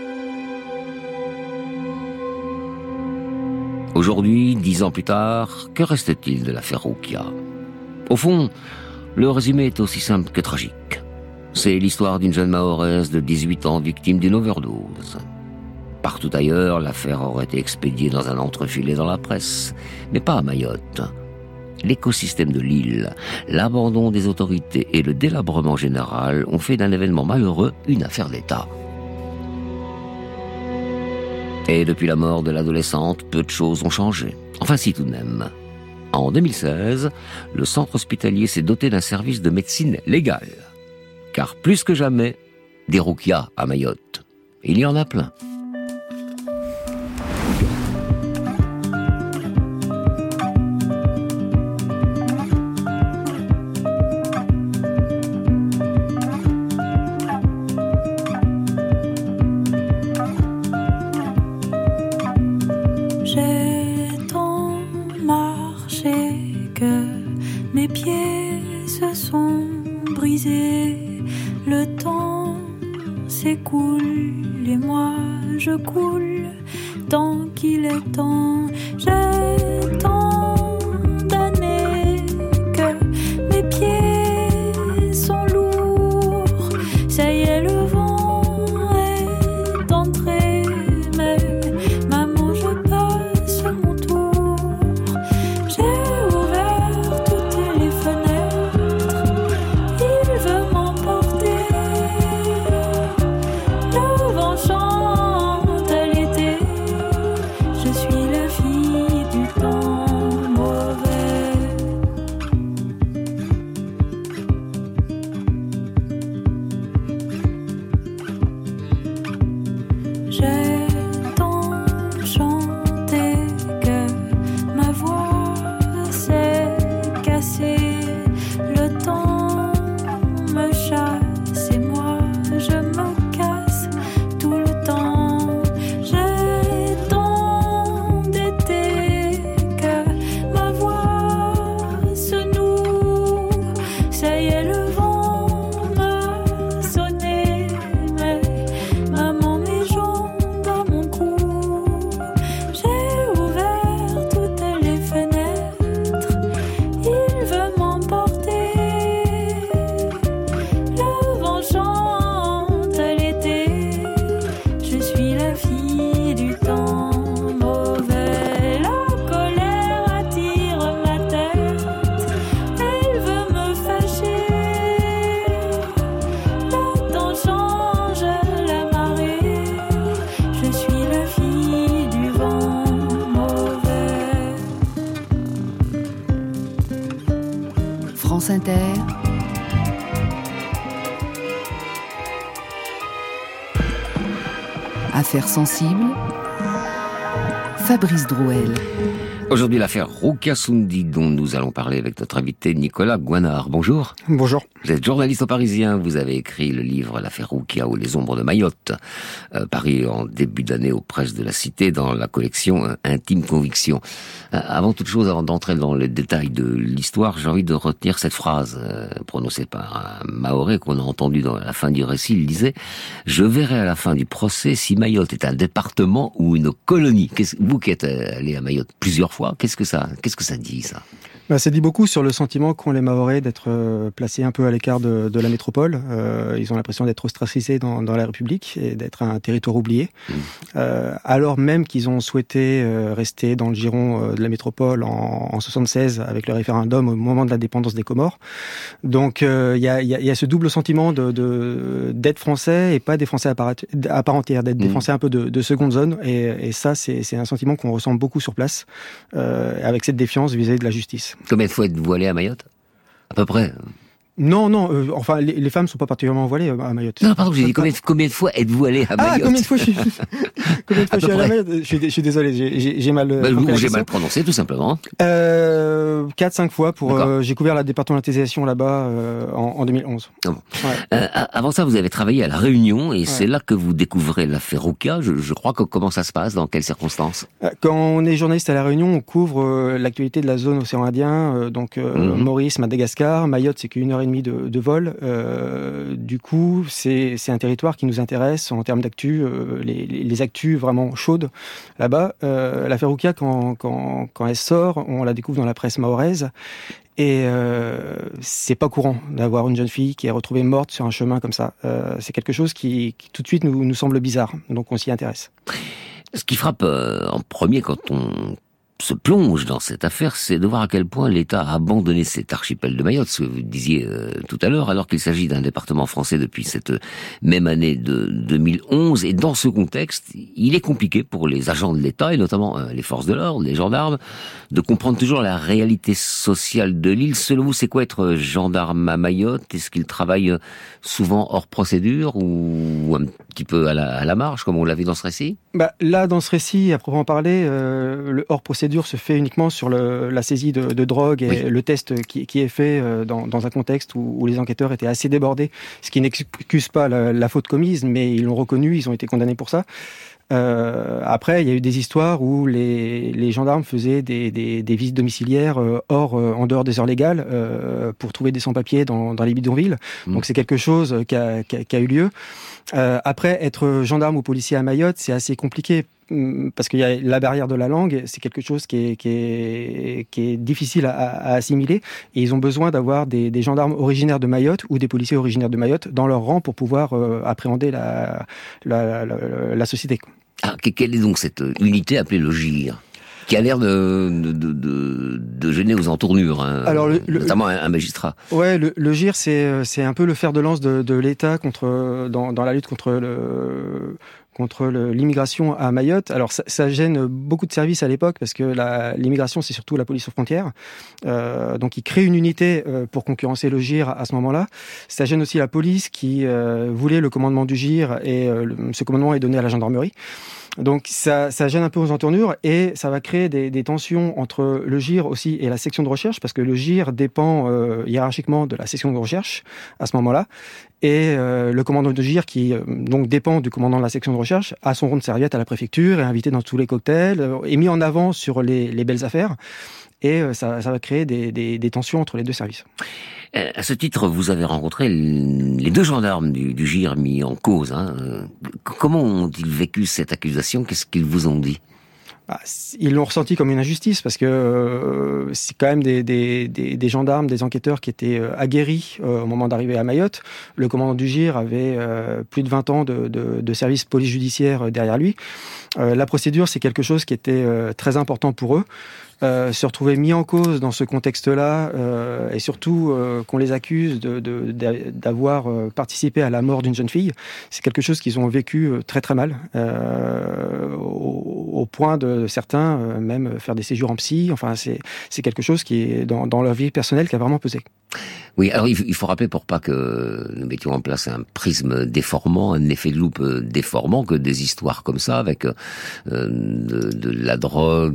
A: Aujourd'hui, 10 ans plus tard, que reste-t-il de l'affaire Roukia? Au fond, le résumé est aussi simple que tragique. C'est l'histoire d'une jeune Mahoraise de 18 ans victime d'une overdose. Partout ailleurs, l'affaire aurait été expédiée dans un entrefilet dans la presse, mais pas à Mayotte. L'écosystème de l'île, l'abandon des autorités et le délabrement général ont fait d'un événement malheureux une affaire d'État. Et depuis la mort de l'adolescente, peu de choses ont changé. Enfin si, tout de même. En 2016, le centre hospitalier s'est doté d'un service de médecine légale. Car plus que jamais, des Roukia à Mayotte. Il y en a plein.
V: Le temps s'écoule et moi je coule tant qu'il est temps. J'ai tant d'années que mes pieds sont lourds. Ça y est, le vent est entré, mais maman, je passe mon tour. J'ai ouvert toutes les fenêtres. Il veut m'emporter. Le vent chante à l'été. Je suis la fille du temps.
O: France Inter, Affaires sensibles, Fabrice Drouel.
A: Aujourd'hui, l'affaire Roukia Soundi, dont nous allons parler avec notre invité Nicolas Guanard. Bonjour.
B: Bonjour.
A: Vous êtes journaliste au Parisien. Vous avez écrit le livre L'affaire Roukia ou les ombres de Mayotte, paru en début d'année aux presses de la Cité dans la collection Intime Conviction. Avant toute chose, avant d'entrer dans les détails de l'histoire, j'ai envie de retenir cette phrase prononcée par un Mahorais qu'on a entendu dans la fin du récit. Il disait « Je verrai à la fin du procès si Mayotte est un département ou une colonie ». Vous qui êtes allé à Mayotte plusieurs fois, qu'est-ce que ça dit, ça ?
B: Ça dit beaucoup sur le sentiment qu'ont les Mahorais d'être placés un peu à l'écart de la métropole. Ils ont l'impression d'être ostracisés dans la République et d'être un territoire oublié. Alors même qu'ils ont souhaité rester dans le giron de la métropole en 76 avec le référendum au moment de l'indépendance des Comores. Donc il y a ce double sentiment d'être français et pas des Français à part entière, d'être des Français un peu de seconde zone. Et ça, c'est un sentiment qu'on ressent beaucoup sur place, avec cette défiance vis-à-vis de la justice.
A: Combien de fois êtes-vous voilé à Mayotte ? À peu près.
B: Non, enfin, les femmes sont pas particulièrement voilées à Mayotte.
A: Non, pardon, j'ai dit combien de fois êtes-vous allé à Mayotte ?
B: Combien de fois je suis allé à Mayotte ? Je suis désolé, j'ai mal
A: j'ai mal prononcé, tout simplement.
B: 4-5 fois j'ai couvert la départementalisation là-bas en 2011.
A: Ah bon. Ouais. Avant ça, vous avez travaillé à La Réunion et c'est là que vous découvrez l'affaire Roukia. Je crois que comment ça se passe, dans quelles circonstances ?
B: Quand on est journaliste à La Réunion, on couvre l'actualité de la zone océan Indien, Maurice, Madagascar, Mayotte, c'est qu'une heure et demie de vol. Du coup, c'est un territoire qui nous intéresse en termes d'actu, les actus vraiment chaudes là-bas. L'affaire Roukia, quand elle sort, on la découvre dans la presse mahoraise. Et c'est pas courant d'avoir une jeune fille qui est retrouvée morte sur un chemin comme ça. C'est quelque chose qui tout de suite nous semble bizarre. Donc on s'y intéresse.
A: Ce qui frappe en premier quand on se plonge dans cette affaire, c'est de voir à quel point l'État a abandonné cet archipel de Mayotte, ce que vous disiez tout à l'heure, alors qu'il s'agit d'un département français depuis cette même année de 2011. Et dans ce contexte, il est compliqué pour les agents de l'État, et notamment les forces de l'ordre, les gendarmes, de comprendre toujours la réalité sociale de l'île. Selon vous, c'est quoi être gendarme à Mayotte ? Est-ce qu'ils travaillent souvent hors procédure ou un petit peu à la marge, comme on l'a vu dans ce récit ?
B: Là, dans ce récit, à proprement parler, le hors procédure se fait uniquement sur la saisie de drogue et le test qui est fait dans un contexte où les enquêteurs étaient assez débordés, ce qui n'excuse pas la faute commise, mais ils l'ont reconnu, ils ont été condamnés pour ça. Après, il y a eu des histoires où les gendarmes faisaient des visites domiciliaires en dehors des heures légales pour trouver des sans-papiers dans les bidonvilles. Donc c'est quelque chose qui a eu lieu. Après, être gendarme ou policier à Mayotte, c'est assez compliqué parce qu'il y a la barrière de la langue, c'est quelque chose qui est difficile à assimiler, et ils ont besoin d'avoir des gendarmes originaires de Mayotte ou des policiers originaires de Mayotte dans leur rang pour pouvoir appréhender la société.
A: Ah, quelle est donc cette unité appelée le GIR ? Qui a l'air de gêner aux entournures, alors notamment un magistrat.
B: Ouais, le GIR, c'est un peu le fer de lance de l'État dans la lutte contre l'immigration à Mayotte. Alors ça gêne beaucoup de services à l'époque parce que l'immigration, c'est surtout la police aux frontières. Donc ils créent une unité pour concurrencer le GIR à ce moment-là. Ça gêne aussi la police qui voulait le commandement du GIR, et ce commandement est donné à la gendarmerie. Donc ça gêne un peu aux entournures, et ça va créer des tensions entre le GIR aussi et la section de recherche, parce que le GIR dépend hiérarchiquement de la section de recherche à ce moment-là, et le commandant de GIR, qui donc dépend du commandant de la section de recherche, a son rond de serviette à la préfecture, est invité dans tous les cocktails, est mis en avant sur les belles affaires, et ça va créer des tensions entre les deux services.
A: À ce titre, vous avez rencontré les deux gendarmes du GIR mis en cause. Comment ont-ils vécu cette accusation ? Qu'est-ce qu'ils vous ont dit ?
B: Ils l'ont ressenti comme une injustice, parce que c'est quand même des gendarmes, des enquêteurs qui étaient aguerris au moment d'arriver à Mayotte. Le commandant du GIR avait plus de 20 ans de service police judiciaire derrière lui. La procédure, c'est quelque chose qui était très important pour eux. se retrouver mis en cause dans ce contexte-là, et surtout qu'on les accuse d'avoir participé à la mort d'une jeune fille, c'est quelque chose qu'ils ont vécu très très mal, au point de certains même faire des séjours en psy. Enfin, c'est quelque chose qui est dans leur vie personnelle qui a vraiment pesé.
A: Oui, alors il faut rappeler, pour pas que nous mettions en place un prisme déformant, un effet de loupe déformant, que des histoires comme ça, avec de la drogue,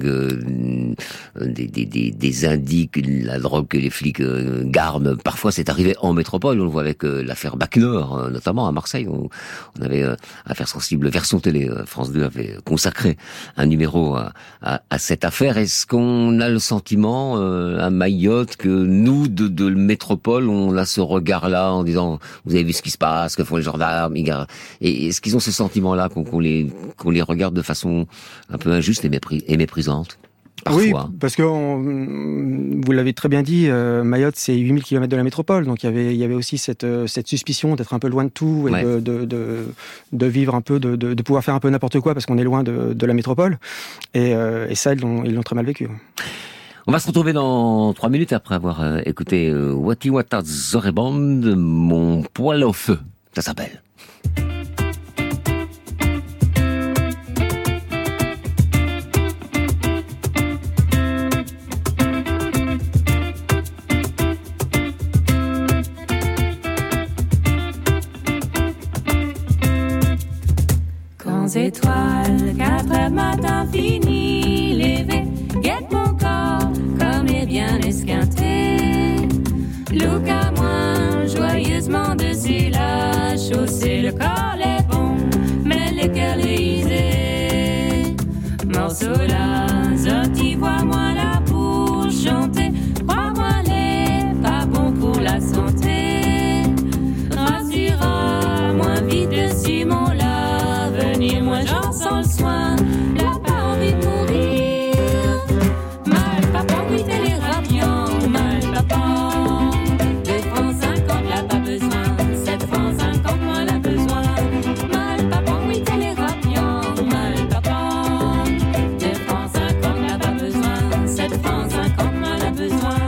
A: des indices, la drogue que les flics gardent, parfois c'est arrivé en métropole. On le voit avec l'affaire Bacner, notamment à Marseille, où on avait affaire sensible, version télé, France 2 avait consacré un numéro à cette affaire. Est-ce qu'on a le sentiment à Mayotte que nous, de métropole, on a ce regard-là en disant vous avez vu ce qui se passe, que font les gendarmes, et est-ce qu'ils ont ce sentiment-là qu'on les regarde de façon un peu injuste et méprisante parfois?
B: Oui, parce que vous l'avez très bien dit, Mayotte c'est 8000 km de la métropole, donc il y avait aussi cette suspicion d'être un peu loin de tout, et ouais, de vivre un peu, de pouvoir faire un peu n'importe quoi parce qu'on est loin de la métropole, et ça ils l'ont très mal vécu.
A: On va se retrouver dans 3 minutes après avoir écouté Wati Wata Zoreband, Mon poil au feu, ça s'appelle.
V: Quand étoiles, 4h matin fini, levé, guette mon corps comme est bien esquinté. Look à moi, joyeusement dessus la chaussée, le corps est bon, mais le cœur lisé. Morceau là, sorti, vois-moi là pour chanter, crois-moi n'est pas bon pour la santé. Rassura, moins vite dessus mon l'avenir, moi j'en sens le soin, là pas envie de mourir. Mal papa, oui t'es les radiants, mal papa. 2 francs 50, là pas besoin, 7 francs 50, moi là besoin. Mal papa, oui t'es les radiants, mal papa. 2 francs 50, là pas besoin, 7 francs 50, moi là besoin.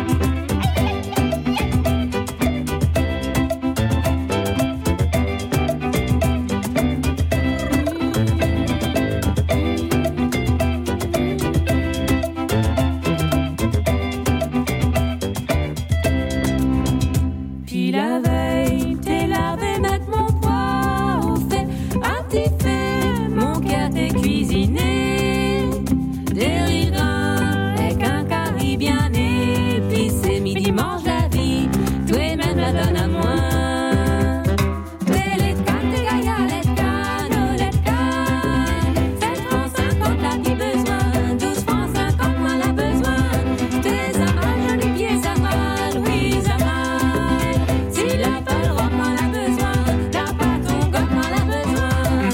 V: Puis la veille, t'es lavé, mettre mon poids au fait, un petit fait, mon cœur t'est cuisiné. Des rires et qu'un carré bien épicé, midi mange la vie, toi-même la donne à moi. Les cannes, les gaillards, les cannes, oh les cannes. 7 francs 50, la vie besoin, 12 francs 50, moi la besoin. Tes amas, jolis pieds, ça mal, oui, ça mal. Si la balle rock, moi la besoin, la bâton gomme, moi la besoin.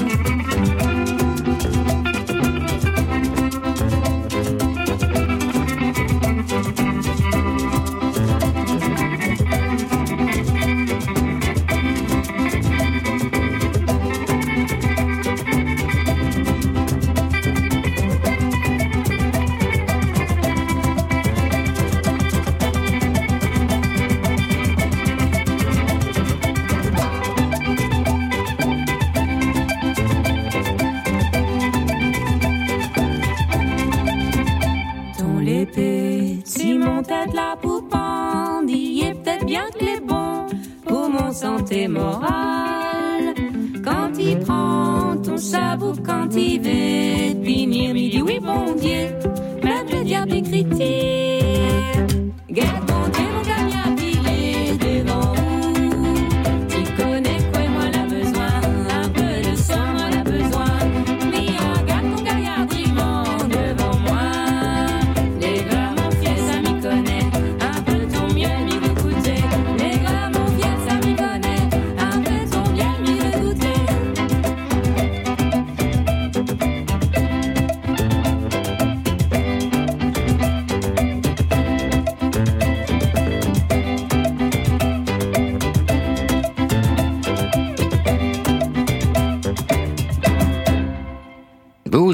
V: Ton l'épée, si mon tête la poupande, il est peut-être bien que les bons pour mon santé morale. Quand il prend ton sabot, quand il veut finir, il dit oui bon Dieu, même le diable est critique. Garde mon Dieu, mon gagnant, il est devant vous. Tu connais quoi, moi la besoin, un peu de sang, moi la besoin. Mais regarde mon gagnard, il monte devant moi. Les gars, mon fiel, ça m'y connaît, un peu ton miel, m'y veut goûter. Les gars, mon fiel, ça m'y connaît, un peu ton miel, m'y veut goûter.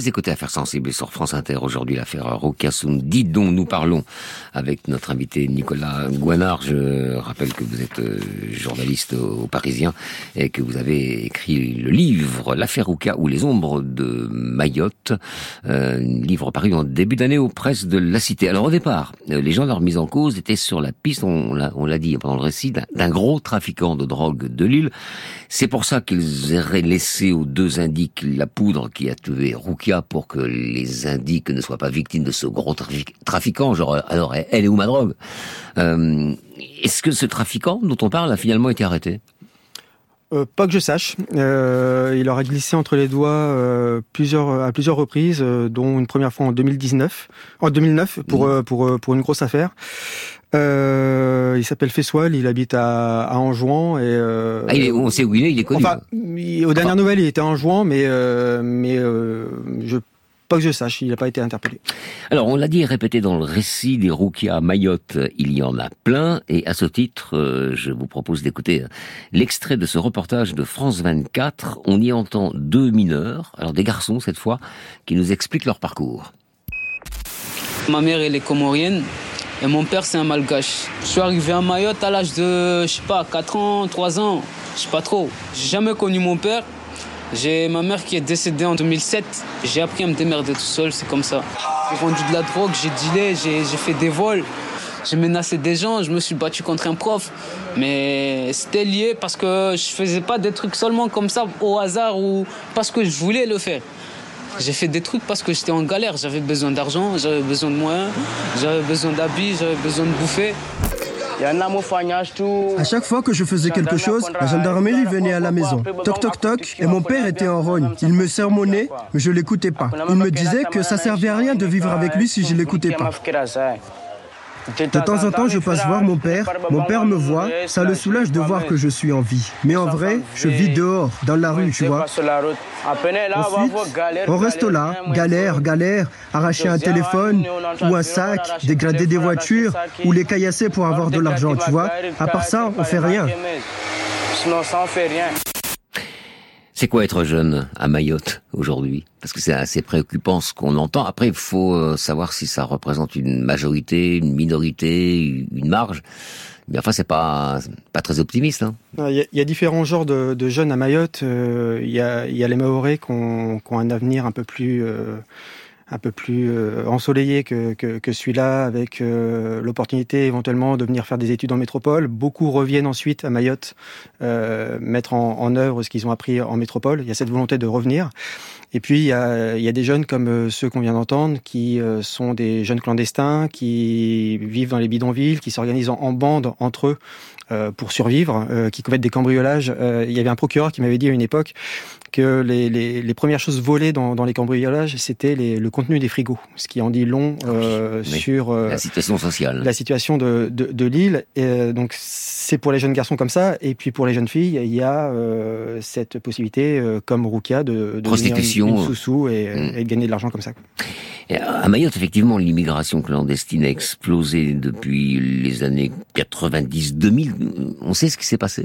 A: Vous écoutez Affaires sensibles sur France Inter. Aujourd'hui, l'affaire Roukia Soumdi, dont nous parlons avec notre invité Nicolas Gouanard. Je rappelle que vous êtes journaliste au Parisien et que vous avez écrit le livre L'affaire Roukia ou les ombres de Mayotte, livre paru en début d'année aux presses de la Cité. Alors au départ, les gens leur mis en cause étaient sur la piste, on l'a dit pendant le récit, d'un gros trafiquant de drogue de l'île. C'est pour ça qu'ils auraient laissé aux deux indiques la poudre qui a tué Roukia pour que les indiques ne soient pas victimes de ce gros trafiquant. Genre, alors, elle est où ma drogue? Est-ce que ce trafiquant dont on parle a finalement été arrêté?
B: Pas que je sache. Il leur a glissé entre les doigts à plusieurs reprises, dont une première fois en 2009 pour une grosse affaire. Il s'appelle Fessoil, il habite à Anjouan et
A: on sait où il est connu.
B: Enfin, aux dernières nouvelles, il était à Anjouan, mais pas que je sache, il n'a pas été interpellé.
A: Alors, on l'a dit et répété dans le récit des Roukia à Mayotte, il y en a plein, et à ce titre, je vous propose d'écouter l'extrait de ce reportage de France 24. On y entend deux mineurs, alors des garçons cette fois, qui nous expliquent leur parcours.
C: Ma mère, elle est comorienne, et mon père, c'est un malgache. Je suis arrivé à Mayotte à l'âge de, 4 ans, 3 ans, je sais pas trop. J'ai jamais connu mon père. J'ai ma mère qui est décédée en 2007. J'ai appris à me démerder tout seul, c'est comme ça. J'ai vendu de la drogue, j'ai dealé, j'ai fait des vols. J'ai menacé des gens, je me suis battu contre un prof. Mais c'était lié parce que je faisais pas des trucs seulement comme ça au hasard ou parce que je voulais le faire. J'ai fait des trucs parce que j'étais en galère. J'avais besoin d'argent, j'avais besoin de moyens, j'avais besoin d'habits, j'avais besoin de bouffer.
D: À chaque fois que je faisais quelque chose, la gendarmerie venait à la maison. Toc toc toc, et mon père était en rogne. Il me sermonnait, mais je l'écoutais pas. Il me disait que ça servait à rien de vivre avec lui si je l'écoutais pas. De temps en temps, je passe voir mon père me voit, ça le soulage de voir que je suis en vie. Mais en vrai, je vis dehors, dans la rue, tu vois. Ensuite, on reste là, galère, arracher un téléphone ou un sac, dégrader des voitures ou les caillasser pour avoir de l'argent, tu vois. À part ça, on fait rien.
A: C'est quoi être jeune à Mayotte aujourd'hui? Parce que c'est assez préoccupant ce qu'on entend. Après, il faut savoir si ça représente une majorité, une minorité, une marge. Mais enfin, c'est pas très optimiste. Hein.
B: Il y a différents genres de jeunes à Mayotte. Il y a les Mahorais qui ont un avenir un peu plus ensoleillé que celui-là, avec l'opportunité éventuellement de venir faire des études en métropole. Beaucoup reviennent ensuite à Mayotte mettre en œuvre ce qu'ils ont appris en métropole. Il y a cette volonté de revenir. Et puis il y a des jeunes comme ceux qu'on vient d'entendre qui sont des jeunes clandestins qui vivent dans les bidonvilles, qui s'organisent en bande entre eux pour survivre, qui commettent des cambriolages. Il y avait un procureur qui m'avait dit à une époque que les premières choses volées dans les cambriolages, c'était le contenu des frigos, ce qui en dit long sur
A: la situation sociale,
B: la situation de l'île. Et donc c'est pour les jeunes garçons comme ça, et puis pour les jeunes filles, il y a cette possibilité, comme Roukia, de
A: prostitution,
B: devenir une sous-sous et de gagner de l'argent comme ça.
A: Et à Mayotte, effectivement, l'immigration clandestine a explosé depuis les années 90-2000. On sait ce qui s'est passé ?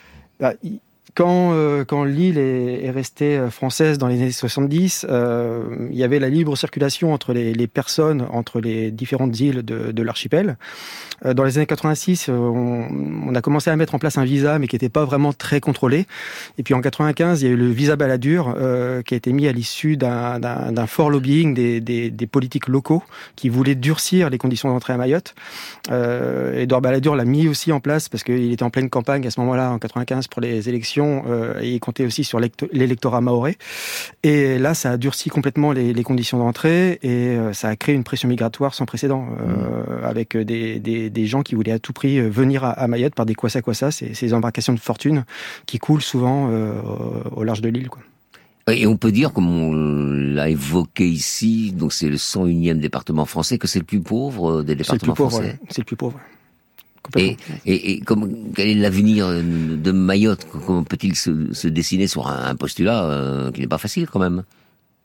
B: Quand l'île est restée française dans les années 70, il y avait la libre circulation entre les personnes, entre les différentes îles de l'archipel. Dans les années 86, on a commencé à mettre en place un visa, mais qui n'était pas vraiment très contrôlé. Et puis en 95, il y a eu le visa Balladur, qui a été mis à l'issue d'un fort lobbying des politiques locaux qui voulaient durcir les conditions d'entrée à Mayotte. Edouard Balladur l'a mis aussi en place parce qu'il était en pleine campagne à ce moment-là, en 95, pour les élections. Et il comptait aussi sur l'électorat mahorais. Et là, ça a durci complètement les conditions d'entrée et ça a créé une pression migratoire sans précédent avec des gens qui voulaient à tout prix venir à Mayotte par des kwassa-kwassa, ces embarcations de fortune qui coulent souvent au large de l'île, quoi.
A: Et on peut dire, comme on l'a évoqué ici, donc c'est le 101e département français, que c'est le plus pauvre des départements français.
B: Ouais. C'est le plus pauvre.
A: Et quel est l'avenir de Mayotte? Comment peut-il se dessiner sur un postulat qui n'est pas facile quand même?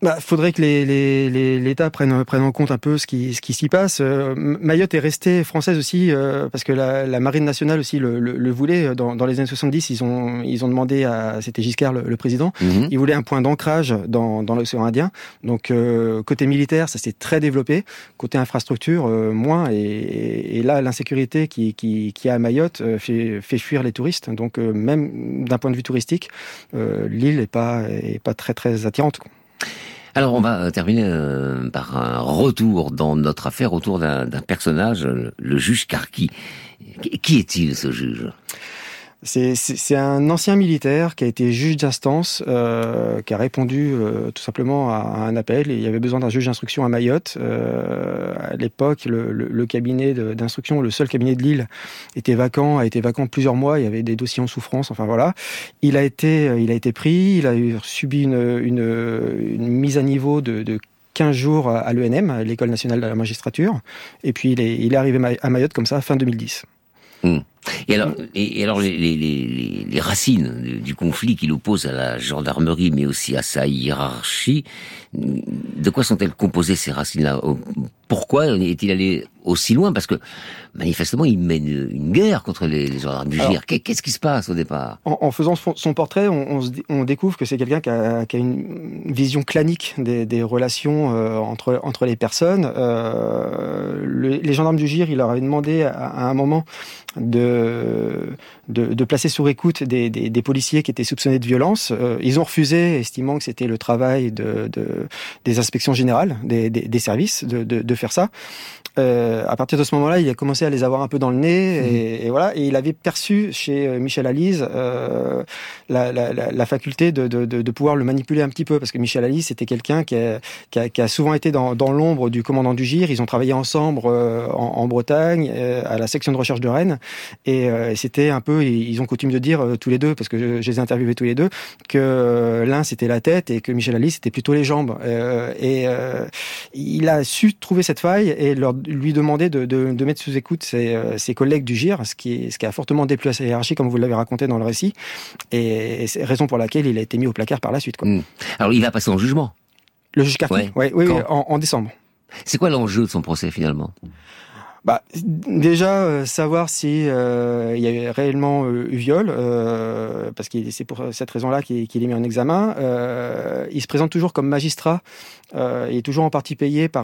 B: Faudrait que l'État prenne en compte un peu ce qui s'y passe. Mayotte est restée française aussi parce que la marine nationale aussi le voulait. Dans les années 70, ils ont demandé c'était Giscard le président, il voulait un point d'ancrage dans l'océan Indien. Donc côté militaire, ça s'est très développé. Côté infrastructure, moins. Et là, l'insécurité qui a à Mayotte fait fuir les touristes. Donc même d'un point de vue touristique, l'île est pas très très attirante, quoi.
A: Alors on va terminer par un retour dans notre affaire autour d'un personnage, le juge Karki. Qui est-il, ce juge ?
B: C'est un ancien militaire qui a été juge d'instance, qui a répondu tout simplement à un appel. Et il y avait besoin d'un juge d'instruction à Mayotte. À l'époque, le cabinet d'instruction, le seul cabinet de l'île, a été vacant plusieurs mois. Il y avait des dossiers en souffrance. Enfin voilà. Il a été pris. Il a subi une mise à niveau de 15 jours à l'ENM, l'École nationale de la magistrature. Et puis il est arrivé à Mayotte comme ça, fin 2010.
A: Et alors les racines du conflit qui l'oppose à la gendarmerie, mais aussi à sa hiérarchie, de quoi sont-elles composées, ces racines-là ? Pourquoi est-il allé aussi loin ? Parce que manifestement, il mène une guerre contre les gendarmes du GIR. Qu'est-ce qui se passe au départ ?
B: En faisant son portrait, on découvre que c'est quelqu'un qui a une vision clanique des relations entre les personnes. Les gendarmes du GIR, il leur avait demandé à un moment de placer sous écoute des policiers qui étaient soupçonnés de violence. Ils ont refusé, estimant que c'était le travail des inspections générales, des services, de faire ça. À partir de ce moment-là, il a commencé à les avoir un peu dans le nez, et voilà. Et il avait perçu chez Michel Alise la faculté de pouvoir le manipuler un petit peu, parce que Michel Alise, c'était quelqu'un qui a souvent été dans l'ombre du commandant du GIR. Ils ont travaillé ensemble en Bretagne, à la section de recherche de Rennes, et c'était un peu, ils ont coutume de dire tous les deux, parce que je les ai interviewés tous les deux, que l'un c'était la tête et que Michel Alise c'était plutôt les jambes. Il a su trouver cette faille et lui demander de mettre sous écoute ses collègues du GIR, ce qui a fortement déplu à sa hiérarchie, comme vous l'avez raconté dans le récit, et c'est raison pour laquelle il a été mis au placard par la suite, quoi.
A: Alors il va passer en jugement.
B: Le juge Karki, oui, en décembre.
A: C'est quoi l'enjeu de son procès finalement ?
B: Déjà savoir si il y a réellement eu viol, parce que c'est pour cette raison-là qu'il est mis en examen. Il se présente toujours comme magistrat. Il est toujours en partie payé pour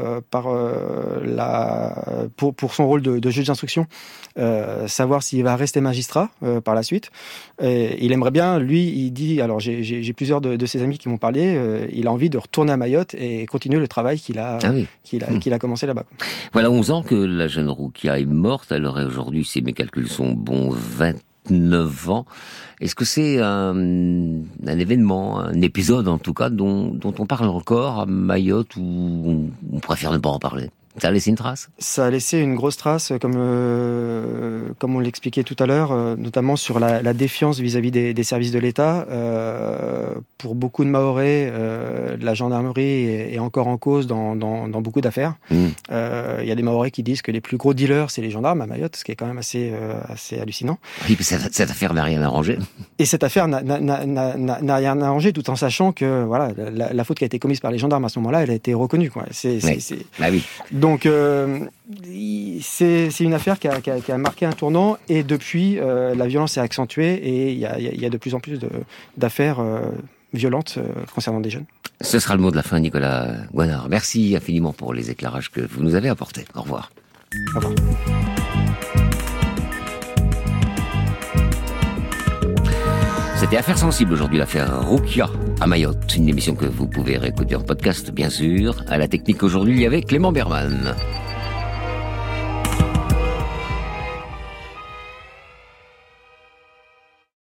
B: son rôle de juge d'instruction. Savoir s'il va rester magistrat par la suite. Il aimerait bien, lui, il dit, alors j'ai plusieurs de ses amis qui m'ont parlé, il a envie de retourner à Mayotte et continuer le travail qu'il a commencé là-bas.
A: Voilà 11 ans que la jeune Roukia est morte. Elle aurait aujourd'hui, si mes calculs sont bons, 29 ans. Est-ce que c'est un événement, un épisode en tout cas, dont on parle encore à Mayotte, ou on préfère ne pas en parler ? Ça a laissé une trace ? Ça
B: a laissé une grosse trace, comme on l'expliquait tout à l'heure, notamment sur la défiance vis-à-vis des services de l'État. Pour beaucoup de Mahorais, la gendarmerie est encore en cause dans beaucoup d'affaires. Il y a des Mahorais qui disent que les plus gros dealers, c'est les gendarmes à Mayotte, ce qui est quand même assez hallucinant.
A: Oui, mais cette affaire n'a rien arrangé.
B: Et cette affaire n'a rien arrangé, tout en sachant que voilà, la faute qui a été commise par les gendarmes à ce moment-là, elle a été reconnue, quoi.
A: Ah oui.
B: Donc c'est une affaire qui a marqué un tournant, et depuis la violence s'est accentuée, et il y a de plus en plus d'affaires violentes concernant des jeunes.
A: Ce sera le mot de la fin, Nicolas Gouinard. Merci infiniment pour les éclairages que vous nous avez apportés. Au revoir.
B: Au revoir.
A: C'était Affaires sensibles aujourd'hui, l'affaire Roukia à Mayotte. Une émission que vous pouvez réécouter en podcast, bien sûr. À la technique aujourd'hui, il y avait Clément Berman.